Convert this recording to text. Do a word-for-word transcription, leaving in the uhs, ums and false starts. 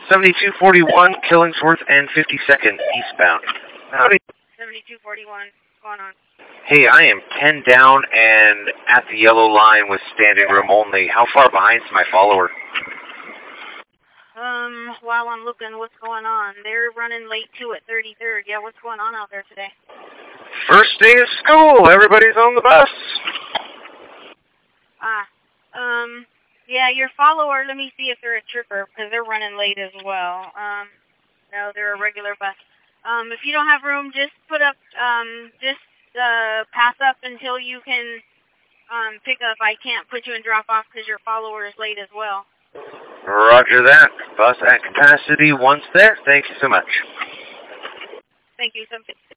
seventy-two forty-one, Killingsworth and fifty-second eastbound. Howdy. seventy-two forty-one, what's going on? Hey, I am ten down and at the yellow line with standing room only. How far behind's my follower? Um, while I'm looking, what's going on? They're running late too at thirty-third. Yeah, what's going on out there today? First day of school. Everybody's on the bus. Ah, um, yeah, your follower, let me see if they're a tripper, because they're running late as well. Um, no, they're a regular bus. Um, if you don't have room, just put up, um, just, uh, pass up until you can, um, pick up. I can't put you in drop-off because your follower is late as well. Roger that. Bus at capacity once there. Thank you so much. Thank you. So